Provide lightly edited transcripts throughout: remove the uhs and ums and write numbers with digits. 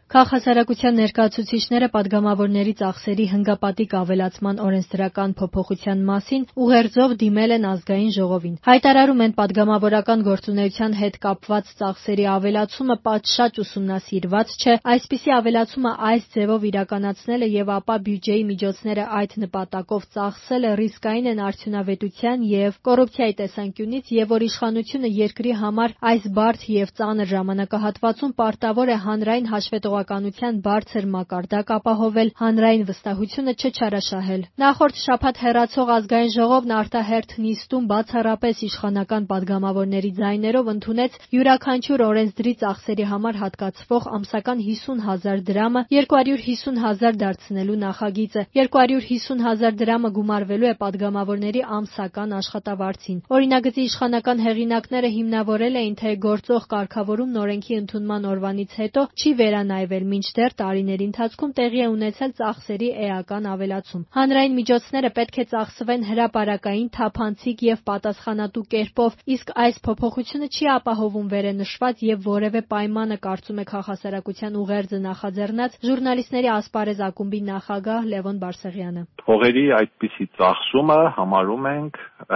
Քաղաքասարակության ներկայացուցիչները падգամավորների ծախսերի հնգապատիկ ավելացման օրենսդրական փոփոխության մասին ուղերձով դիմել են ազգային ժողովին։ Հայտարարում են падգամավորական գործունեության հետ կապված ծախսերի ավելացումը պատշաճ ուսումնասիրված չէ, այսպիսի ավելացումը այս ձևով իրականացնելը եւ ապա բյուջեի միջոցները այդ նպատակով ծախսելը ռիսկային են արդյունավետության եւ կոռուպցիայի տեսանկյունից եւ որ իշխանությունը երկրի համար այս բարդ եւ ծանր ժամանակահատվածում պարտավոր է հանրային հաշվետվողականության բարձր մակարդակ ապահովել, հանրային վստահությունը չչարաշահել։ Նախորդ շաբաթ հեռացող ազգային ժողովն արտահերթ նիստում բացառապես իշխանական падգամավորների ձայներով ընդունեց յուրաքանչյուր օրենսդրի ծախսերի համար հատկացվող ամսական 50,000 դրամը 250,000 դարձնելու նախագիծը։ 250,000 դրամը գումարվելու է падգամավորների ամսական աշխատավարձին։ Օրինագծի իշխանական հեղինակները հիմնավորել էին, թե գործող կարգավորումն օրենքի ընդունման օրվանից հետո չի վերանայվել, մինչդեռ տարիների ընթացքում տեղի է ունեցել ծախսերի էական ավելացում։ Հանրային միջոցները պետք է ծախսվեն հրապարակային, թափանցիկ եւ պատասխանատու կերպով, իսկ այս փոփոխությունը չի ապահովում վերենշված եւ որևէ պայմանը, կարծում է Քաղաքասարակության ուղերձը նախաձեռնած ժուրնալիստների ասպարեզ ակումբի նախագահ Լևոն Բարսեղյանը։ Փողերի այդպիսի ծախսումը համարում ենք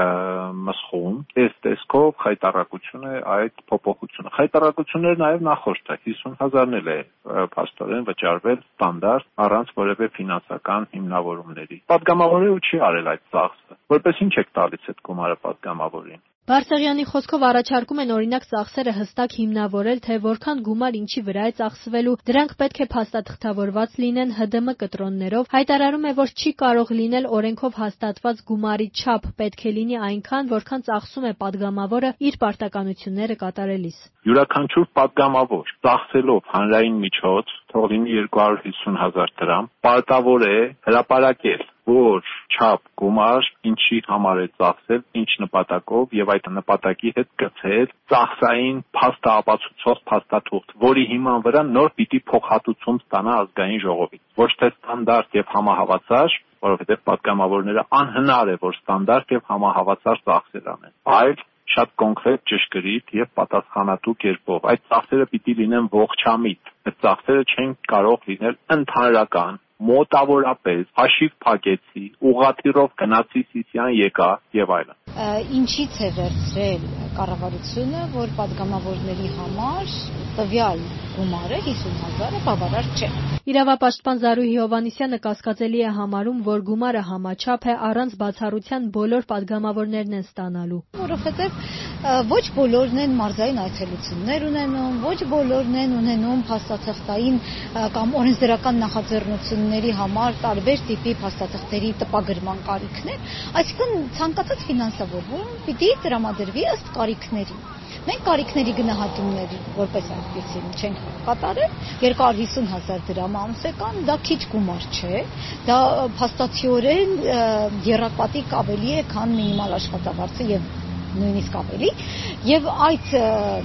մսխուն, այս տեսքով խայտառակություն է այդ փոփոխությունը։ Խայտառակությունները նաև նախորդ է 50,000-ն էլ է փաստորեն վճարվել ստանդարտ առանց որևէ ֆինանսական հիմնավորումների։ Պատգամավորը չի արել այդ ծախսը, որպես ինչ եք տալիս այդ գումարը պատգամավորին։ Բարսեղյանի խոսքով առաջարկում են օրինակ ծախսերը հստակ հիմնավորել, թե որքան գումար ինչի վրա է ծախսվելու, դրանք պետք է փաստաթղթավորված լինեն ՀԴՄ կտրոններով, հայտարարում է, որ չի կարող լինել օրենքով հաստատված գումարի չափ, պետք է լինի այնքան, որքան ծախսում է падգամավորը իր պարտականությունները կատարելիս։ Յուրաքանչյուր падգամավոր ծախսելով հանրային միջոց, թող լինի 250,000 դրամ, պարտավոր է հրապարակել որ չափ գումար ինչի համար է ծախսել, ինչ նպատակով եւ այդ նպատակի հետ գծել ծախսային փաստահապացուցող փաստաթուղթ, որի հիման վրա նոր պիտի փոխհատուցում ստանա ազգային ժողովից։ Ոչ թե ստանդարտ եւ համահավասար, որովհետեւ падգամավորները անհնար է որ ստանդարտ եւ համահավասար ծախսեր անեն, այլ շատ կոնկրետ, ճշգրիտ եւ պատասխանատու կերպով։ Այդ ծախսերը պիտի լինեն ողջամիտ։ Այդ ծախսերը չեն կարող լինել ընդհանրական, մոտավորապես հաշիվ փակեցի, ուղղաթիռով գնացի Սիսիան եկա եւ այլն։ Ինչից է վերցրել կառավարությունը, որ падգամավորների համար տվյալ գումարը 50,000-ը բավարար չէ։ Իրավապաշտպան Զարուհի Հովհաննիսյանը կասկածելի է համարում, որ գումարը համաչափ է առանց բացառության բոլոր падգամավորներն են ստանալու։ Որովհետև ոչ բոլորն են մարզային այցելություններ ունենում, ոչ բոլորն են ունենում փաստաթղթային կամ օրենսդրական նախաձեռնությունների համար տարբեր տիպի փաստաթղթերի տպագրման կարիքներ, այսինքն ցանկացած ֆինանսավորում պիտի տրամադրվի ըստ կարիքների։ Մենք կարիքների գնահատումներ որպես այդպեսին չենք կատարել, 250,000 դրամ ամսական, դա քիչ գումար չէ, դա փաստացիորեն եռապատիկ ավելի է, քան մինիմալ աշխատավարձը եւ նույնիսկ ավելի, եւ այդ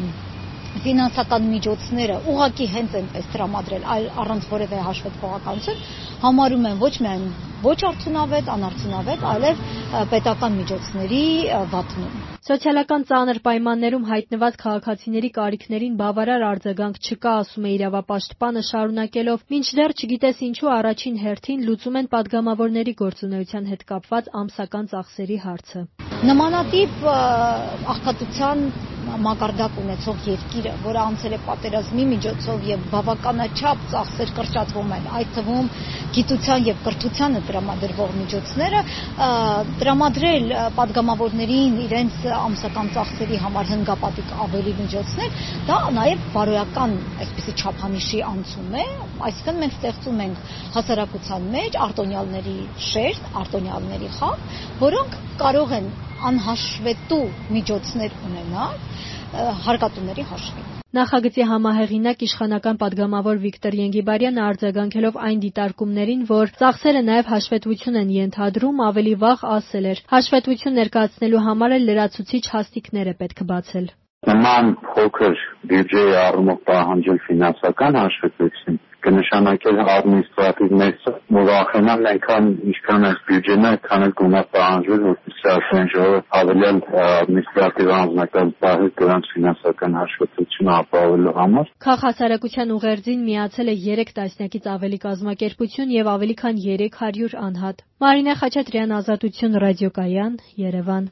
ֆինանսական միջոցները ուղղակի հենց այնպես տրամադրել, այլ առանց որևէ հաշվետվողականություն համարում են ոչ միայն ոչ արդյունավետ, անարդյունավետ, այլև պետական միջոցների վատնում։ Սոցիալական ծանր պայմաններում հայտնված քաղաքացիների կարիքներին բավարար արձագանք չկա, ասում է իրավապաշտպանը, շարունակելով. մինչդեռ չգիտես ինչու առաջին հերթին լուծում են падգամավորների գործունեության հետ կապված ամսական ծախսերի հարցը։ Նմանատիպ աղքատության մակարդակ ունեցող երկիրը, որը անցել է պատերազմի միջոցով եւ բավականաչափ ծախսեր կրճատվում են, այդ թվում գիտության եւ կրթությանը տրամադրվող միջոցները, տրամադրել падգամավորներին իրենց ամսական ծախսերի համար հնգապատիկ ավելի միջոցներ, դա նաեւ բարոյական այսպիսի չափանիշի անցում է, այսինքն մենք ստեղծում ենք հասարակության մեջ արտոնյալների շերտ, արտոնյալների խավ, որոնք կարող են անհաշվետու միջոցներ ունենալ հարկատուների հաշվին։ Նախագծի համահեղինակ իշխանական падգամավոր Վիկտոր Ենգիբարյանը արձագանքելով այն դիտարկումներին, որ ծախսերը նաև հաշվետվություն են ենթադրում, ավելի վաղ ասել էր. հաշվետվություն ներկայացնելու համար էլ լրացուցիչ հաստիկներ է պետք բացել։ Նման փոքր բյուջեի առումով պահանջել ֆինանսական հաշվետվություն կնշանակեր ադմինիստրատիվ մեծ մոռախենան այնքան ինչքան այս բյուջեն է, այդքան էլ գումար պահանջվել, որպեսզի Ազգային ժողովը հավելյալ ադմինիստրատիվ անձնական պահի դրանց ֆինանսական հաշվետվությունը ապահովելու համար։ Քաղաքասարակության ուղերձին միացել է 3 տասնյակից ավելի կազմակերպություն եւ ավելի քան 300 անհատ։ Մարինե Խաչատրյան, Ազատություն ռադիոկայան, Երևան։